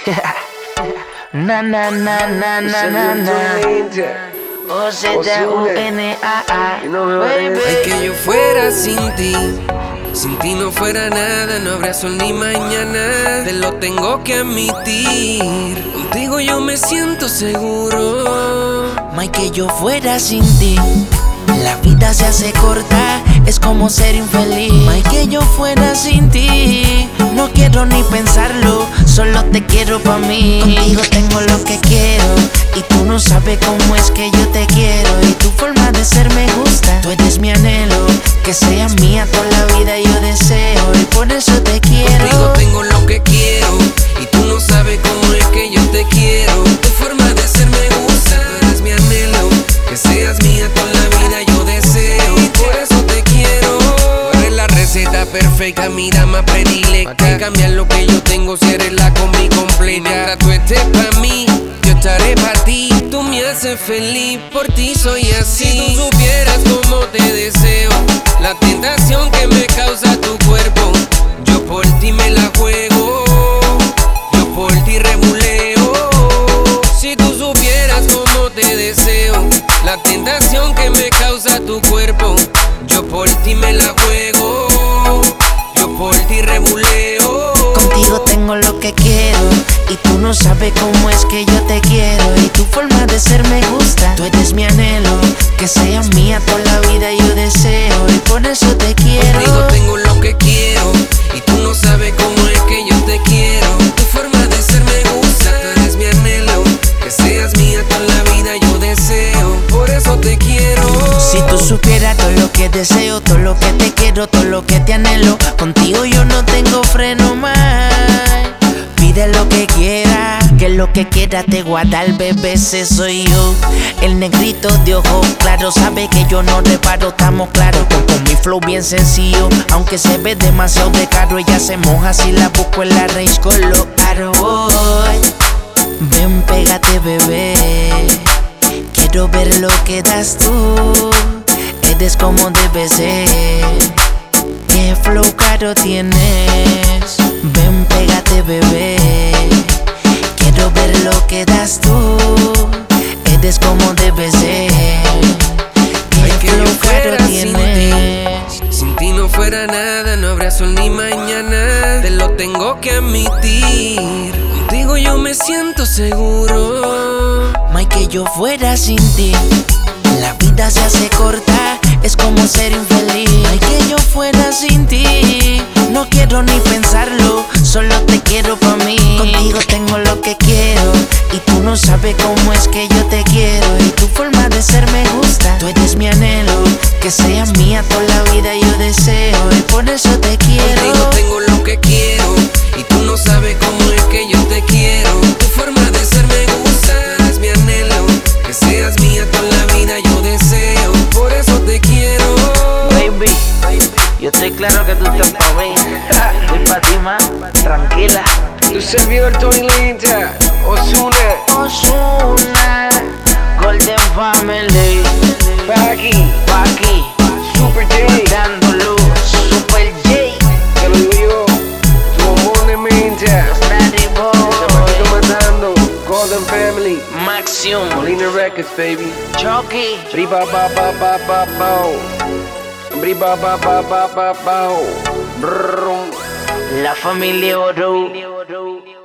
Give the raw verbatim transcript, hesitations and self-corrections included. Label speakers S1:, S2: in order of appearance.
S1: Na na na na na na na. O Z U N A A.
S2: Ay, que yo fuera sin ti. Sin ti no fuera nada, no habrá sol ni mañana. Te lo tengo que admitir. Contigo yo me siento seguro.
S1: May, que yo fuera sin ti. La vida se hace corta, es como ser infeliz. May, que yo fuera sin ti. No quiero ni pensarlo, solo te quiero pa' mí. Contigo tengo lo que quiero y tú no sabes cómo es que yo te quiero. Y tu forma de ser me gusta, tú eres mi anhelo. Que seas mía toda la vida yo deseo y por eso te quiero.
S2: Contigo tengo lo que quiero y tú no sabes cómo es que yo te quiero. Tu forma de ser me gusta, tú eres mi anhelo. Que seas mía toda la vida yo deseo y por eso te quiero. Tú eres la receta perfecta, mi dama predilecta. ¿Para qué cambiar lo que yo tengo si eres la combi completa? Mientras tú estés pa' mí, yo estaré pa' ti. Tú me haces feliz, por ti soy así. Si tú supieras cómo te deseo, la tentación que me causa tu cuerpo, yo por ti me la juego, yo por ti rebuleo. Si tú supieras cómo te deseo, la tentación que me causa tu cuerpo, yo por ti me la juego, yo por ti rebuleo.
S1: Contigo tengo lo que quiero y tú no sabes cómo es que yo te quiero. Y tu forma de ser me gusta, tú eres mi anhelo. Que seas mía toda la vida yo deseo y por eso te quiero.
S2: Contigo tengo lo que quiero y tú no sabes cómo es que yo te quiero. Tu forma de ser me gusta, tú eres mi anhelo. Que seas mía toda la vida yo deseo, por eso te quiero.
S1: Si tú supieras todo lo que deseo, todo lo que te quiero, todo lo que te anhelo. Contigo yo no tengo freno más. Pide lo que quieras, que lo que quieras te guarda el bebé, ese soy yo. El negrito de ojos claro, sabe que yo no reparo, estamos claros. Con, con mi flow bien sencillo, aunque se ve demasiado de caro. Ella se moja si la busco en la range con lo caro. Voy. Ven, pégate bebé, quiero ver lo que das tú. Eres como debe ser, qué flow caro tienes. Ven, pégate bebé, quiero ver lo que das tú. Eres como debe ser,
S2: Ay,
S1: qué
S2: que yo
S1: flow caro
S2: fuera sin
S1: tienes.
S2: ti. Sin ti no fuera nada, no habrá sol ni mañana. Te lo tengo que admitir. Contigo yo me siento seguro.
S1: May, que yo fuera sin ti. La vida se hace corta, es como ser infeliz. Ay, que yo fuera sin ti. No quiero ni pensarlo, solo te quiero pa' mí. Contigo tengo lo que quiero y tú no sabes cómo es que yo te quiero. Y tu forma de ser me gusta, tú eres mi anhelo. Que seas mía toda la vida yo deseo y por eso te quiero.
S2: Contigo tengo lo que quiero y tú no sabes cómo es que yo te quiero. Tu forma de ser me gusta, tú eres mi anhelo. Que seas mía toda la vida yo deseo, por eso te quiero.
S1: Baby, yo estoy claro que tú estás pa' mí. Estoy pa' ti, ma, tranquila.
S3: Tu servidor Tony Linda, Ozuna,
S1: Ozuna, Golden Family,
S3: Paki,
S1: Paki,
S3: Super J,
S1: dando luz, Super J,
S3: te lo digo yo, tu amor de mente,
S1: Daddy
S3: Zapatito
S1: Boy,
S3: matando, Golden Family,
S1: Maxium,
S3: Molina Records, baby.
S1: Chucky,
S3: Briba ba ba ba ba bao, briba ba ba ba ba bao, brum.
S1: la familia Oro.